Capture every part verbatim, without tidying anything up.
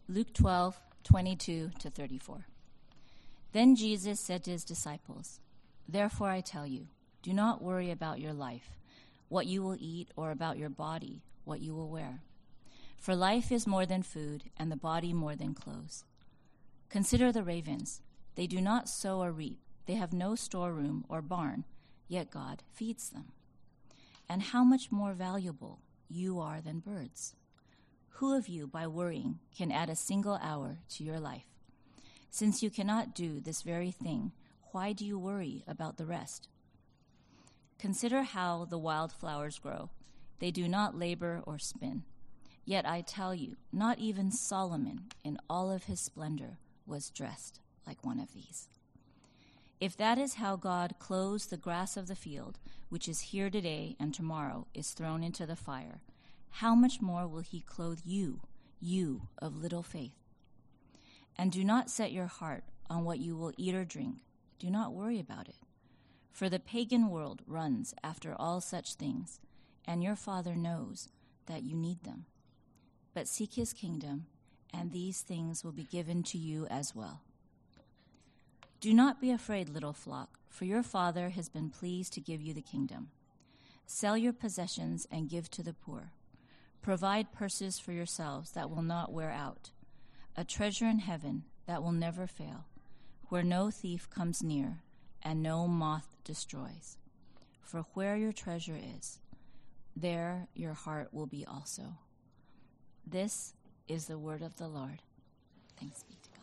Luke twelve, twenty-two to thirty-four. Then Jesus said to his disciples, "Therefore I tell you, do not worry about your life, what you will eat, or about your body, what you will wear. For life is more than food, and the body more than clothes. Consider the ravens. They do not sow or reap. They have no storeroom or barn, yet God feeds them. And how much more valuable you are than birds? Who of you, by worrying, can add a single hour to your life? Since you cannot do this very thing, why do you worry about the rest? Consider how the wildflowers grow. They do not labor or spin. Yet I tell you, not even Solomon in all of his splendor was dressed like one of these. If that is how God clothes the grass of the field, which is here today and tomorrow is thrown into the fire, how much more will he clothe you, you of little faith? And do not set your heart on what you will eat or drink. Do not worry about it. For the pagan world runs after all such things, and your Father knows that you need them. But seek his kingdom, and these things will be given to you as well. Do not be afraid, little flock, for your Father has been pleased to give you the kingdom. Sell your possessions and give to the poor. Provide purses for yourselves that will not wear out, a treasure in heaven that will never fail, where no thief comes near and no moth destroys. For where your treasure is, there your heart will be also. This is the word of the Lord. Thanks be to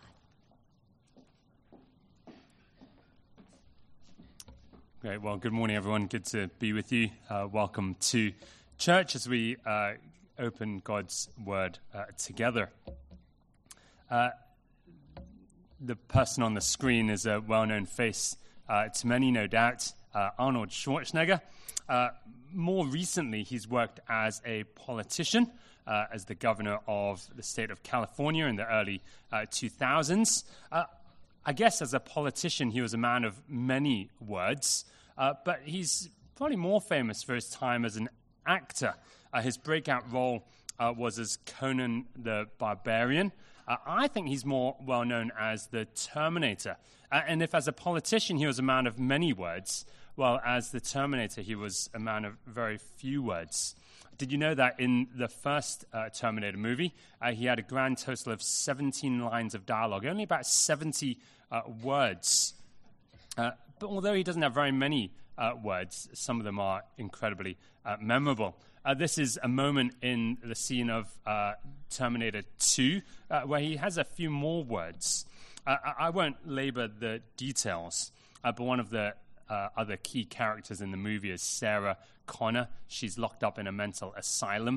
God. Great. Well, good morning, everyone. Good to be with you. Uh, welcome to church as we uh, open God's word uh, together. Uh, the person on the screen is a well-known face uh, to many, no doubt, uh, Arnold Schwarzenegger. Uh, more recently, he's worked as a politician, uh, as the governor of the state of California in the early uh, two thousands. Uh, I guess as a politician, he was a man of many words, uh, but he's probably more famous for his time as an actor. Uh, his breakout role uh, was as Conan the Barbarian. Uh, I think he's more well-known as the Terminator. Uh, and if as a politician he was a man of many words, well, as the Terminator he was a man of very few words. Did you know that in the first uh, Terminator movie, uh, he had a grand total of seventeen lines of dialogue, only about seventy uh, words. Uh, but although he doesn't have very many uh, words, some of them are incredibly uh, memorable. Uh, this is a moment in the scene of uh, Terminator two, uh, where he has a few more words. Uh, I, I won't labor the details, uh, but one of the uh, other key characters in the movie is Sarah Connor. She's locked up in a mental asylum,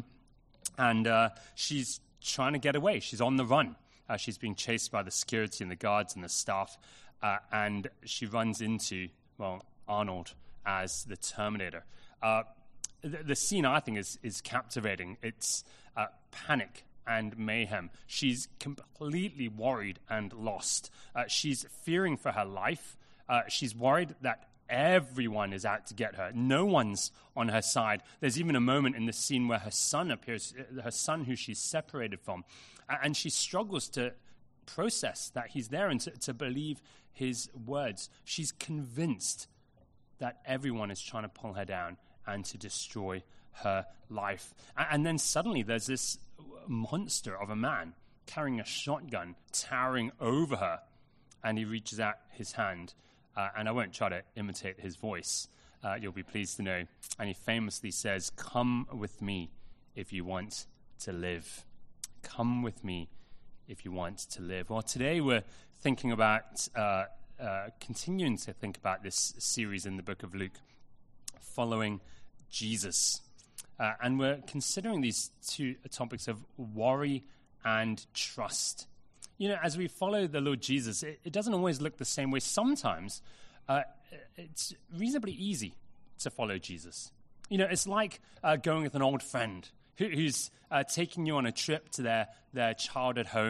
and uh, she's trying to get away. She's on the run. Uh, she's being chased by the security and the guards and the staff, uh, and she runs into, well, Arnold as the Terminator. Uh, the, the scene, I think, is, is captivating. It's uh, panic and mayhem. She's completely worried and lost. Uh, she's fearing for her life. Uh, she's worried that everyone is out to get her. No one's on her side. There's even a moment in the scene where her son appears, her son who she's separated from, and she struggles to process that he's there and to, to believe his words. She's convinced that everyone is trying to pull her down and to destroy her life. And then suddenly there's this monster of a man carrying a shotgun towering over her, and he reaches out his hand. Uh, and I won't try to imitate his voice, uh, you'll be pleased to know. And he famously says, "Come with me if you want to live. Come with me if you want to live." Well, today we're thinking about, uh, uh, continuing to think about this series in the book of Luke, following Jesus. Uh, and we're considering these two topics of worry and trust. You know, as we follow the Lord Jesus, it, it doesn't always look the same way. Sometimes uh, it's reasonably easy to follow Jesus. You know, it's like uh, going with an old friend who, who's uh, taking you on a trip to their, their childhood home.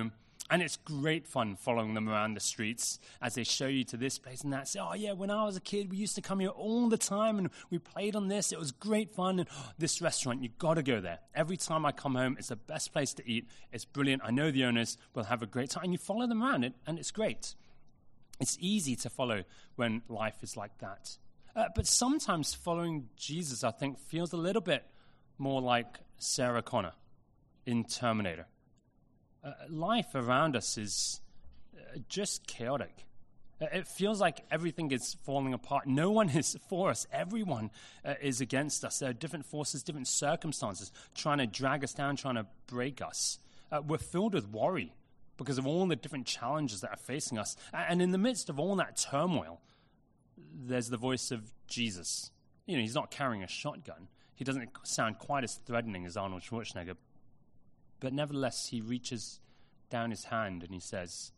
And it's great fun following them around the streets as they show you to this place and that. Say, oh, yeah, when I was a kid, we used to come here all the time and we played on this. It was great fun. And oh, this restaurant, you've got to go there. Every time I come home, it's the best place to eat. It's brilliant. I know the owners will have a great time. And you follow them around, and it's great. It's easy to follow when life is like that. Uh, but sometimes following Jesus, I think, feels a little bit more like Sarah Connor in Terminator. Uh, life around us is uh, just chaotic. Uh, it feels like everything is falling apart. No one is for us. Everyone uh, is against us. There are different forces, different circumstances trying to drag us down, trying to break us. Uh, we're filled with worry because of all the different challenges that are facing us. And in the midst of all that turmoil, there's the voice of Jesus. You know, he's not carrying a shotgun. He doesn't sound quite as threatening as Arnold Schwarzenegger. But nevertheless, he reaches down his hand and he says,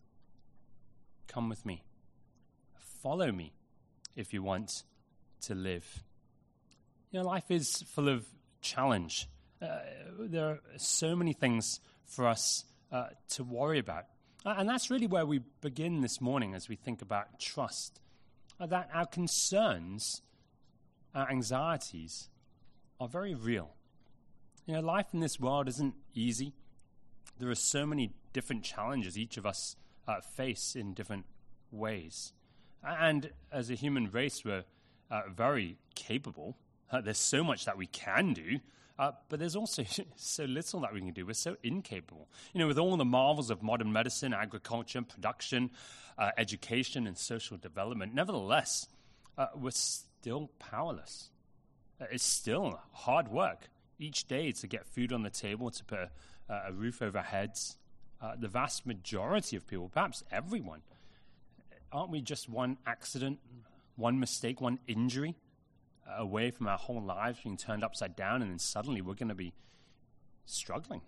come with me. Follow me if you want to live. You know, life is full of challenge. Uh, there are so many things for us uh, to worry about. Uh, and that's really where we begin this morning as we think about trust. Uh, that our concerns, our anxieties are very real. You know, life in this world isn't easy. There are so many different challenges each of us uh, face in different ways. And as a human race, we're uh, very capable. Uh, there's so much that we can do, uh, but there's also so little that we can do. We're so incapable. You know, with all the marvels of modern medicine, agriculture, production, uh, education, and social development, nevertheless, uh, we're still powerless. Uh, it's still hard work each day to get food on the table, to put a, a roof over our heads. Uh, the vast majority of people, perhaps everyone, aren't we just one accident, one mistake, one injury uh, away from our whole lives being turned upside down, and then suddenly we're going to be struggling?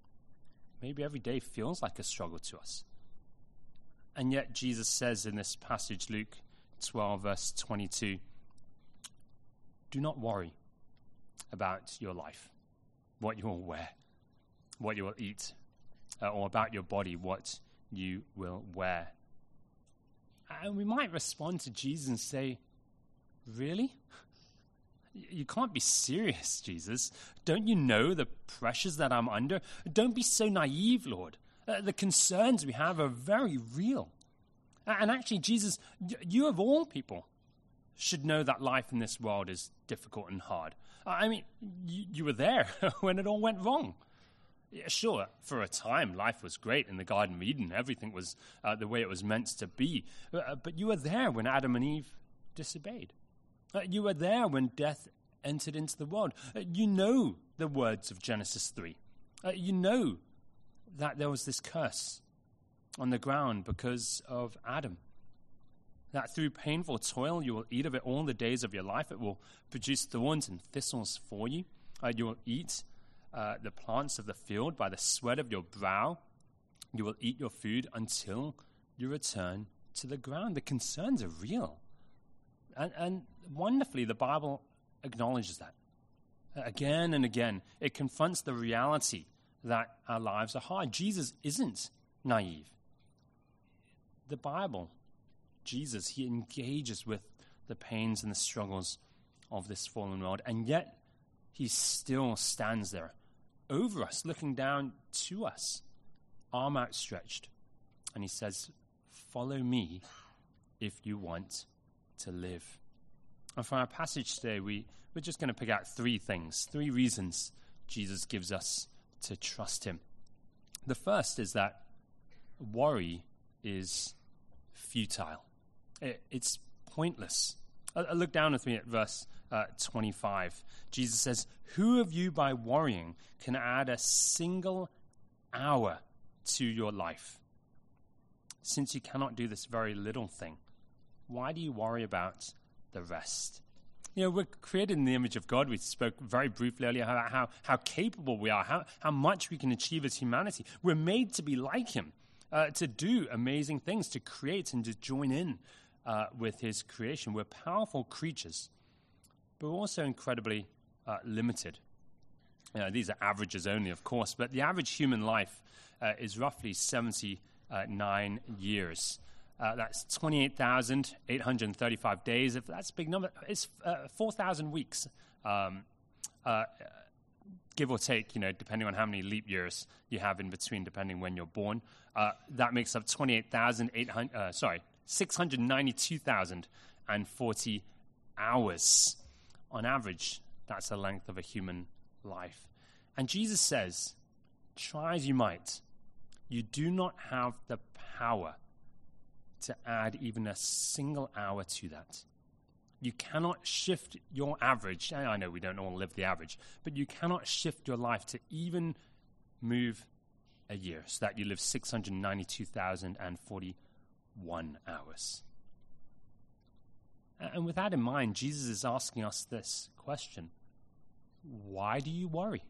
Maybe every day feels like a struggle to us. And yet Jesus says in this passage, Luke twelve, verse twenty-two, do not worry about your life, what you will wear, what you will eat, uh, or about your body, what you will wear. And we might respond to Jesus and say, really? You can't be serious, Jesus. Don't you know the pressures that I'm under? Don't be so naive, Lord. Uh, the concerns we have are very real. And actually, Jesus, you of all people should know that life in this world is difficult and hard. I mean, you, you were there when it all went wrong. Yeah, sure, for a time, life was great in the Garden of Eden. Everything was uh, the way it was meant to be. Uh, but you were there when Adam and Eve disobeyed. Uh, you were there when death entered into the world. Uh, you know the words of Genesis three. Uh, you know that there was this curse on the ground because of Adam. That through painful toil you will eat of it all the days of your life. It will produce thorns and thistles for you. Uh, you will eat uh, the plants of the field by the sweat of your brow. You will eat your food until you return to the ground. The concerns are real. And, and wonderfully, the Bible acknowledges that. Uh, again and again, it confronts the reality that our lives are hard. Jesus isn't naive. The Bible, Jesus, he engages with the pains and the struggles of this fallen world, and yet he still stands there over us, looking down to us, arm outstretched, and he says, follow me if you want to live. And for our passage today, we, we're just going to pick out three things, three reasons Jesus gives us to trust him. The first is that worry is futile. It, it's pointless. Uh, look down with me at verse uh, twenty-five. Jesus says, who of you by worrying can add a single hour to your life? Since you cannot do this very little thing, why do you worry about the rest? You know, we're created in the image of God. We spoke very briefly earlier about how, how capable we are, how, how much we can achieve as humanity. We're made to be like him, uh, to do amazing things, to create and to join in uh, with his creation. We're powerful creatures, but we're also incredibly uh, limited. Uh, these are averages only, of course, but the average human life uh, is roughly seventy-nine years. Uh, that's twenty-eight thousand eight hundred thirty-five days. If that's a big number, it's uh, four thousand weeks, um, uh, give or take, you know, depending on how many leap years you have in between, depending when you're born. Uh, that makes up twenty-eight thousand eight hundred, uh, sorry, six hundred ninety-two thousand forty hours. On average, that's the length of a human life. And Jesus says, try as you might, you do not have the power to add even a single hour to that. You cannot shift your average. I know we don't all live the average, but you cannot shift your life to even move a year so that you live six hundred ninety-two thousand forty-one hours. And with that in mind, Jesus is asking us this question: why do you worry?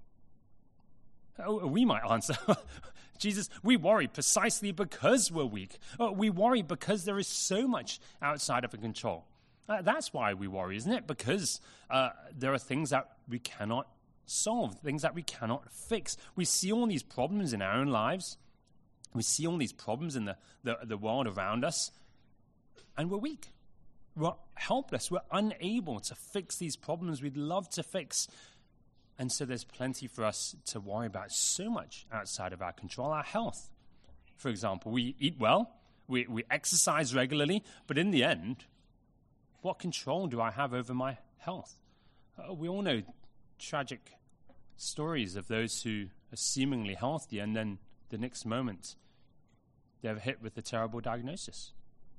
Oh, we might answer, Jesus, we worry precisely because we're weak. Oh, we worry because there is so much outside of our control. Uh, that's why we worry, isn't it? Because uh, there are things that we cannot solve, things that we cannot fix. We see all these problems in our own lives. We see all these problems in the, the, the world around us, and we're weak. We're helpless. We're unable to fix these problems we'd love to fix. And so there's plenty for us to worry about, so much outside of our control. Our health, for example. We eat well, we, we exercise regularly, but in the end, what control do I have over my health? Uh, we all know tragic stories of those who are seemingly healthy, and then the next moment they're hit with a terrible diagnosis.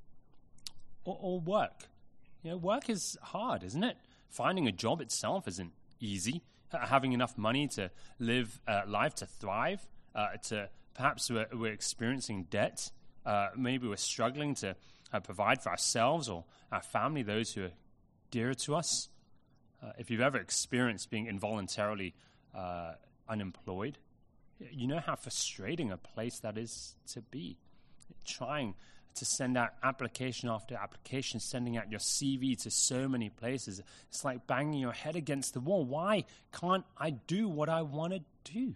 Or, or work. You know, work is hard, isn't it? Finding a job itself isn't easy. Having enough money to live uh, life, to thrive, uh, to perhaps we're, we're experiencing debt. Uh, maybe we're struggling to uh, provide for ourselves or our family, those who are dear to us. Uh, if you've ever experienced being involuntarily uh, unemployed, you know how frustrating a place that is to be. Trying to send out application after application, sending out your C V to so many places. It's like banging your head against the wall. Why can't I do what I want to do?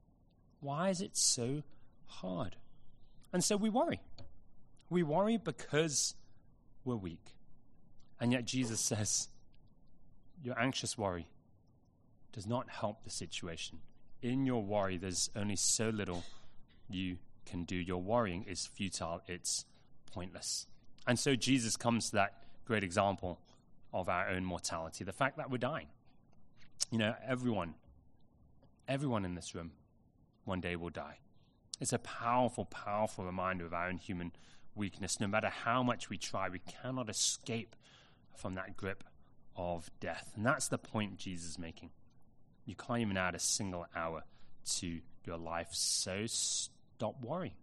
Why is it so hard? And so we worry. We worry because we're weak. And yet Jesus says, your anxious worry does not help the situation. In your worry, there's only so little you can do. Your worrying is futile. It's pointless. And so Jesus comes to that great example of our own mortality, the fact that we're dying. You know, everyone, everyone in this room one day will die. It's a powerful, powerful reminder of our own human weakness. No matter how much we try, we cannot escape from that grip of death. And that's the point Jesus is making. You can't even add a single hour to your life, so stop worrying.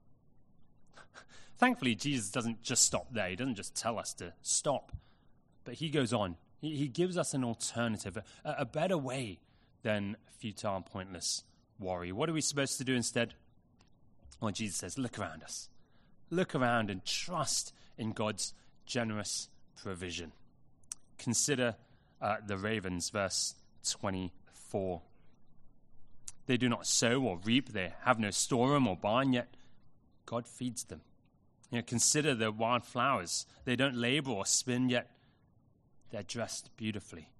Thankfully, Jesus doesn't just stop there. He doesn't just tell us to stop. But he goes on. He, he gives us an alternative, a, a better way than futile and pointless worry. What are we supposed to do instead? Well, Jesus says, look around us. Look around and trust in God's generous provision. Consider uh, the ravens, verse twenty-four. They do not sow or reap. They have no storeroom or barn, yet God feeds them. You know, consider the wildflowers. They don't labor or spin, yet they're dressed beautifully.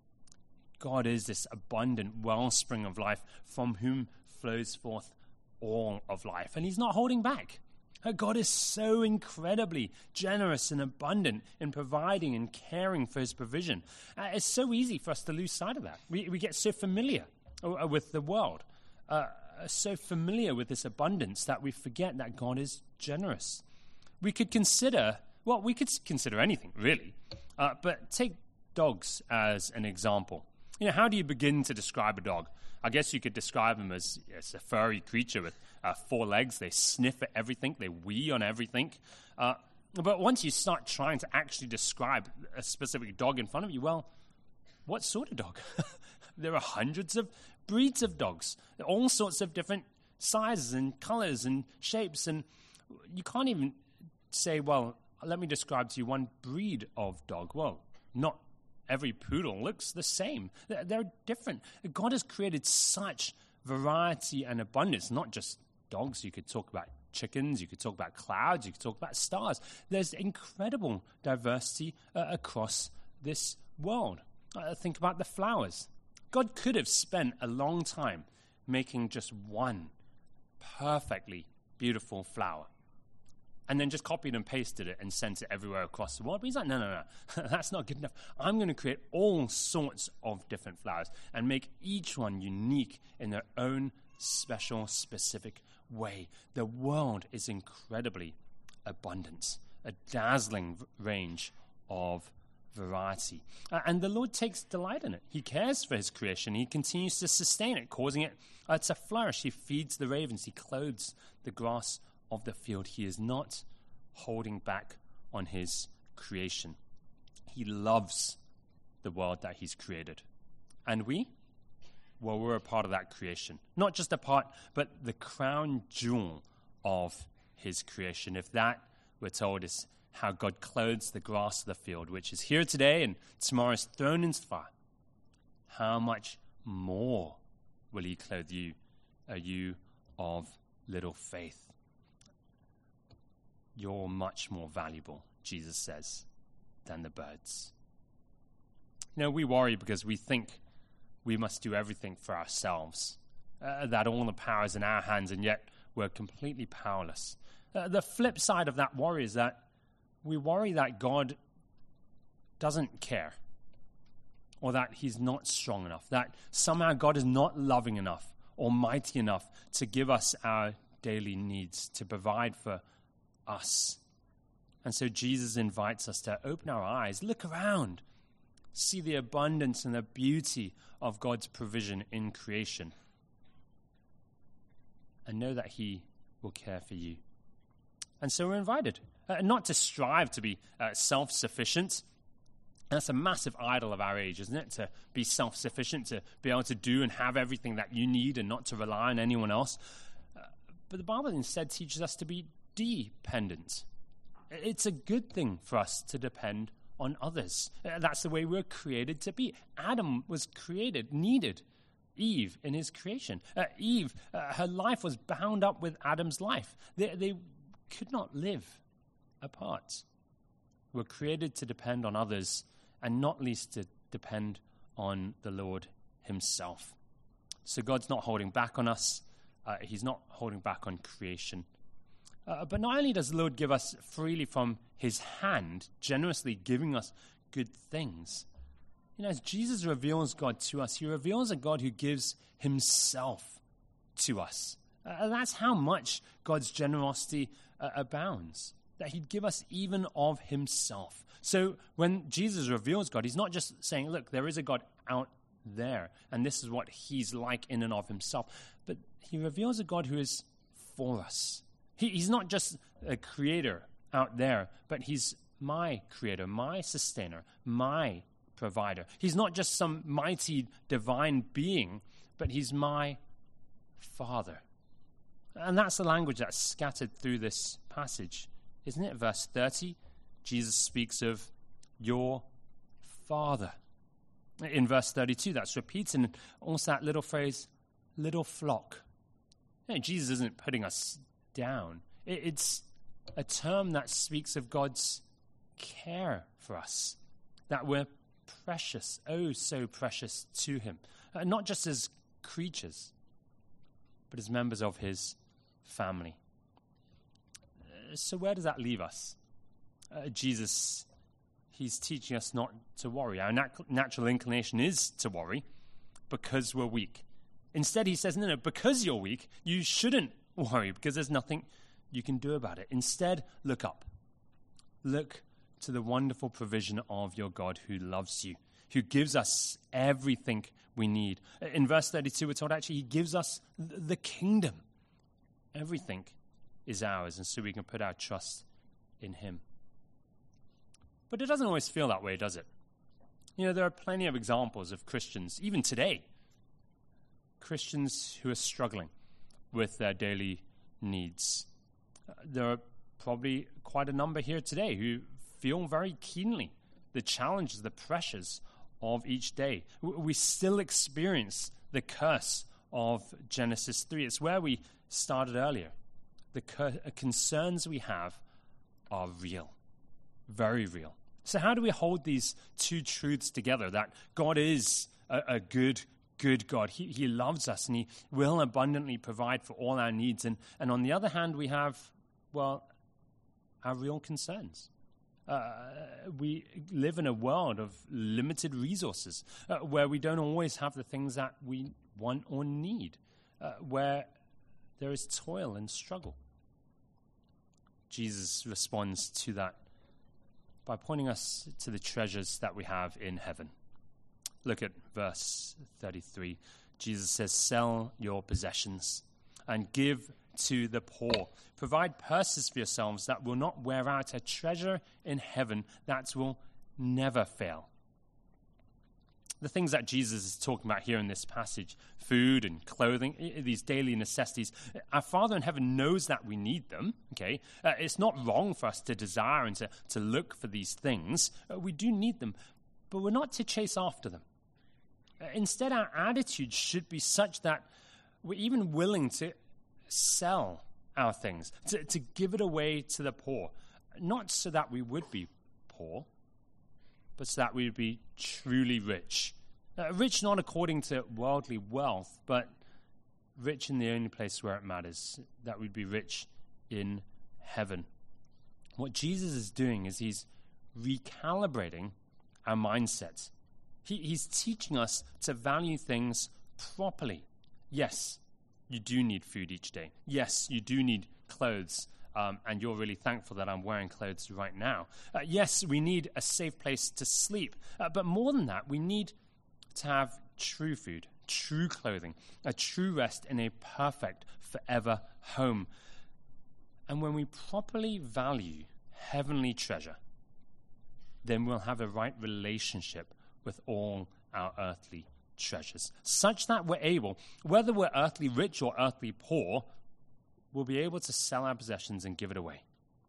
God is this abundant wellspring of life from whom flows forth all of life. And he's not holding back. God is so incredibly generous and abundant in providing and caring for his provision. Uh, it's so easy for us to lose sight of that. We, we get so familiar uh, with the world, uh, so familiar with this abundance that we forget that God is generous. We could consider, well, we could consider anything, really. Uh, but take dogs as an example. You know, how do you begin to describe a dog? I guess you could describe them as, as a furry creature with uh, four legs. They sniff at everything. They wee on everything. Uh, but once you start trying to actually describe a specific dog in front of you, well, what sort of dog? There are hundreds of breeds of dogs. All sorts of different sizes and colors and shapes. And you can't even say, well, let me describe to you one breed of dog. Well, not every poodle looks the same. They're, they're different. God has created such variety and abundance, not just dogs. You could talk about chickens, you could talk about clouds, you could talk about stars. There's incredible diversity uh, across this world. Uh, think about the flowers. God could have spent a long time making just one perfectly beautiful flower and then just copied and pasted it and sent it everywhere across the world. But he's like, no, no, no, that's not good enough. I'm going to create all sorts of different flowers and make each one unique in their own special, specific way. The world is incredibly abundant, a dazzling range of variety. Uh, and the Lord takes delight in it. He cares for his creation. He continues to sustain it, causing it uh, to flourish. He feeds the ravens. He clothes the grass of the field. He is not holding back on his creation. He loves the world that he's created. And we? Well, we're a part of that creation. Not just a part, but the crown jewel of his creation. If that, we're told, is how God clothes the grass of the field, which is here today and tomorrow is thrown into fire, how much more will he clothe you, are you of little faith? You're much more valuable, Jesus says, than the birds. You know, we worry because we think we must do everything for ourselves, uh, that all the power is in our hands, and yet we're completely powerless. Uh, the flip side of that worry is that we worry that God doesn't care, or that he's not strong enough, that somehow God is not loving enough or mighty enough to give us our daily needs, to provide for us. And so Jesus invites us to open our eyes, look around, see the abundance and the beauty of God's provision in creation, and know that he will care for you. And so we're invited uh, not to strive to be uh, self-sufficient. That's a massive idol of our age, isn't it? To be self-sufficient, to be able to do and have everything that you need and not to rely on anyone else. Uh, but the Bible instead teaches us to be dependent. It's a good thing for us to depend on others. Uh, that's the way we're created to be. Adam was created, needed Eve in his creation. Uh, Eve, uh, her life was bound up with Adam's life. They, they could not live apart. We're created to depend on others, and not least to depend on the Lord himself. So God's not holding back on us. Uh, he's not holding back on creation. Uh, but not only does the Lord give us freely from his hand, generously giving us good things, you know, as Jesus reveals God to us, he reveals a God who gives himself to us. Uh, that's how much God's generosity uh, abounds, that he'd give us even of himself. So when Jesus reveals God, he's not just saying, look, there is a God out there, and this is what he's like in and of himself, but he reveals a God who is for us. He, he's not just a creator out there, but he's my creator, my sustainer, my provider. He's not just some mighty divine being, but he's my Father. And that's the language that's scattered through this passage, isn't it? Verse thirty, Jesus speaks of your Father. In verse thirty-two, that's repeated, and also that little phrase, little flock. You know, Jesus isn't putting us down. It, it's a term that speaks of God's care for us, that we're precious, oh so precious to him, uh, not just as creatures, but as members of his family. Uh, so where does that leave us? Uh, Jesus, he's teaching us not to worry. Our nat- natural inclination is to worry because we're weak. Instead, he says, no, no, because you're weak, you shouldn't worry because there's nothing you can do about it. Instead, look up. Look to the wonderful provision of your God who loves you, who gives us everything we need. In verse thirty-two, we're told actually he gives us the kingdom. Everything is ours, and so we can put our trust in him. But it doesn't always feel that way, does it? You know, there are plenty of examples of Christians, even today, Christians who are struggling with their daily needs. Uh, there are probably quite a number here today who feel very keenly the challenges, the pressures of each day. We still experience the curse of Genesis three. It's where we started earlier. The cur- concerns we have are real, very real. So how do we hold these two truths together? That God is a, a good, good God. He, he loves us and he will abundantly provide for all our needs. And, and on the other hand, we have, well, our real concerns. Uh, we live in a world of limited resources uh, where we don't always have the things that we want or need, uh, where there is toil and struggle. Jesus responds to that by pointing us to the treasures that we have in heaven. Look at verse thirty-three. Jesus says, "Sell your possessions and give to the poor. Provide purses for yourselves that will not wear out, a treasure in heaven that will never fail." The things that Jesus is talking about here in this passage, food and clothing, these daily necessities, our Father in heaven knows that we need them, okay? Uh, it's not wrong for us to desire and to, to look for these things. Uh, we do need them, but we're not to chase after them. Uh, instead, our attitude should be such that we're even willing to sell our things, to, to give it away to the poor, not so that we would be poor, but so that we would be truly rich. Uh, rich not according to worldly wealth, but rich in the only place where it matters, that we'd be rich in heaven. What Jesus is doing is he's recalibrating our mindset. He, he's teaching us to value things properly. Yes, you do need food each day. Yes, you do need clothes. Um, and you're really thankful that I'm wearing clothes right now. Uh, yes, we need a safe place to sleep. Uh, but more than that, we need to have true food, true clothing, a true rest in a perfect, forever home. And when we properly value heavenly treasure, then we'll have a right relationship with all our earthly treasures, such that we're able, whether we're earthly rich or earthly poor, we'll be able to sell our possessions and give it away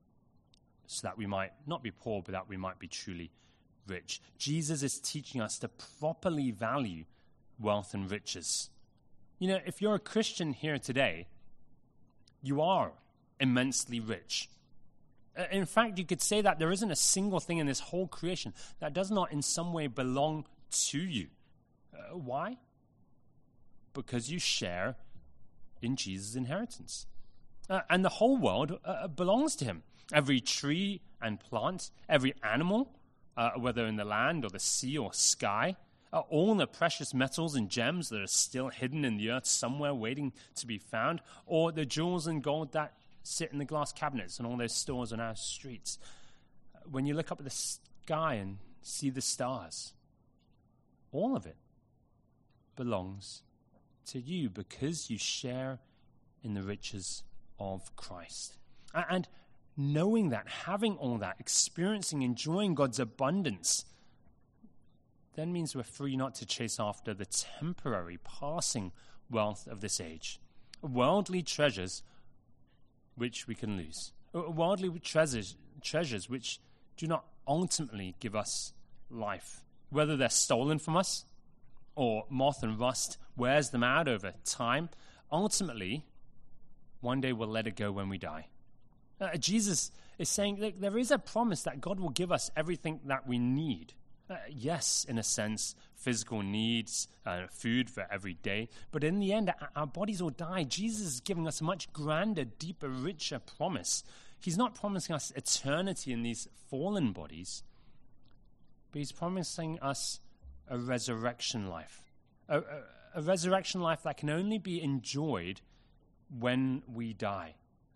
so that we might not be poor, but that we might be truly rich. Jesus is teaching us to properly value wealth and riches. You know, if you're a Christian here today, you are immensely rich. In fact, you could say that there isn't a single thing in this whole creation that does not in some way belong to you. Uh, why? Because you share in Jesus' inheritance. Uh, and the whole world uh, belongs to him. Every tree and plant, every animal, uh, whether in the land or the sea or sky, uh, all the precious metals and gems that are still hidden in the earth somewhere waiting to be found, or the jewels and gold that sit in the glass cabinets and all those stores on our streets. When you look up at the sky and see the stars, all of it belongs to you because you share in the riches of Christ. And knowing that, having all that, experiencing, enjoying God's abundance, then means we're free not to chase after the temporary, passing wealth of this age. Worldly treasures which we can lose. Worldly treasures, treasures which do not ultimately give us life. Whether they're stolen from us or moth and rust wears them out over time, ultimately, one day we'll let it go when we die. Uh, Jesus is saying that there is a promise that God will give us everything that we need. Uh, yes, in a sense, physical needs, uh, food for every day. But in the end, our bodies will die. Jesus is giving us a much grander, deeper, richer promise. He's not promising us eternity in these fallen bodies, but he's promising us a resurrection life. A, a, a resurrection life that can only be enjoyed when we die.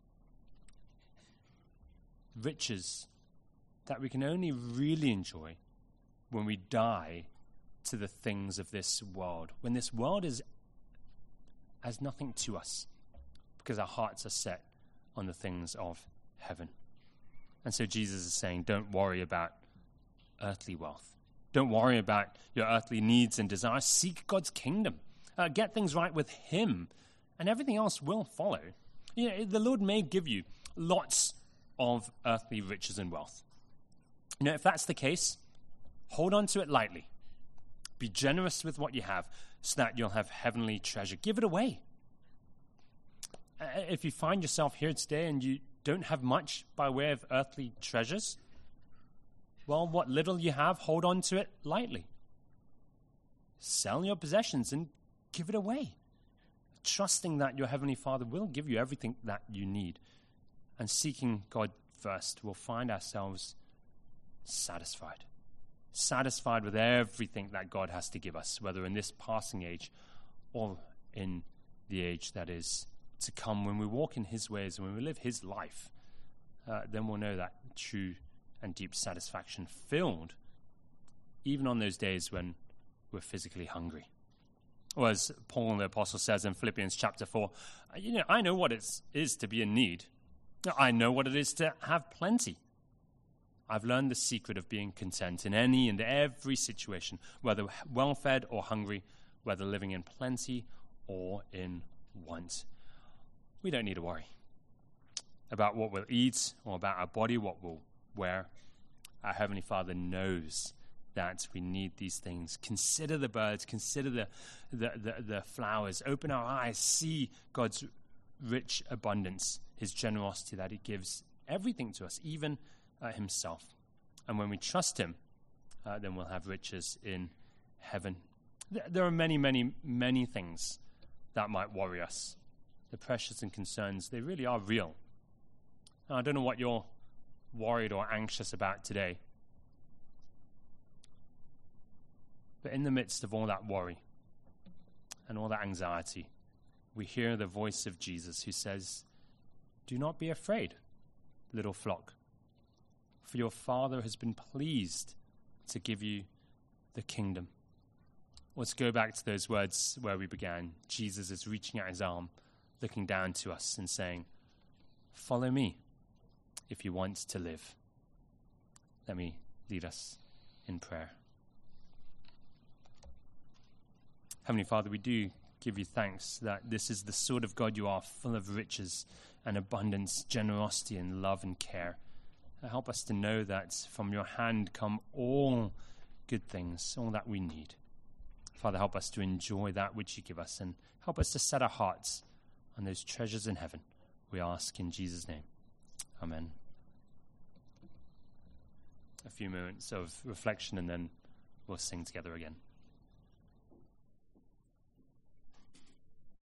Riches that we can only really enjoy when we die to the things of this world, when this world is as nothing to us, because our hearts are set on the things of heaven. And so Jesus is saying, don't worry about earthly wealth. Don't worry about your earthly needs and desires. Seek God's kingdom. Uh, get things right with him, and everything else will follow. You know, the Lord may give you lots of earthly riches and wealth. You know, if that's the case, hold on to it lightly. Be generous with what you have so that you'll have heavenly treasure. Give it away. Uh, if you find yourself here today and you don't have much by way of earthly treasures, well, what little you have, hold on to it lightly. Sell your possessions and give it away, trusting that your Heavenly Father will give you everything that you need. And seeking God first, we'll find ourselves satisfied. Satisfied with everything that God has to give us, whether in this passing age or in the age that is to come. When we walk in his ways, when we live his life, uh, then we'll know that true and deep satisfaction, filled even on those days when we're physically hungry. Or as Paul the Apostle says in Philippians chapter four, you know, I know what it is to be in need. I know what it is to have plenty. I've learned the secret of being content in any and every situation, whether well-fed or hungry, whether living in plenty or in want. We don't need to worry about what we'll eat or about our body, what we'll wear. Our Heavenly Father knows that we need these things. Consider the birds, consider the, the, the, the flowers. Open our eyes, see God's rich abundance, his generosity that he gives everything to us, even uh, himself. And when we trust him, uh, then we'll have riches in heaven. Th- there are many, many, many things that might worry us. The pressures and concerns, they really are real. Now, I don't know what you're worried or anxious about today. But in the midst of all that worry and all that anxiety, we hear the voice of Jesus who says, "Do not be afraid, little flock, for your Father has been pleased to give you the kingdom." Let's go back to those words where we began. Jesus is reaching out his arm, looking down to us and saying, "Follow me if you want to live." Let me lead us in prayer. Heavenly Father, we do give you thanks that this is the sort of God you are, full of riches and abundance, generosity and love and care. Help us to know that from your hand come all good things, all that we need. Father, help us to enjoy that which you give us, and help us to set our hearts on those treasures in heaven. We ask in Jesus' name. Amen. A few moments of reflection and then we'll sing together again.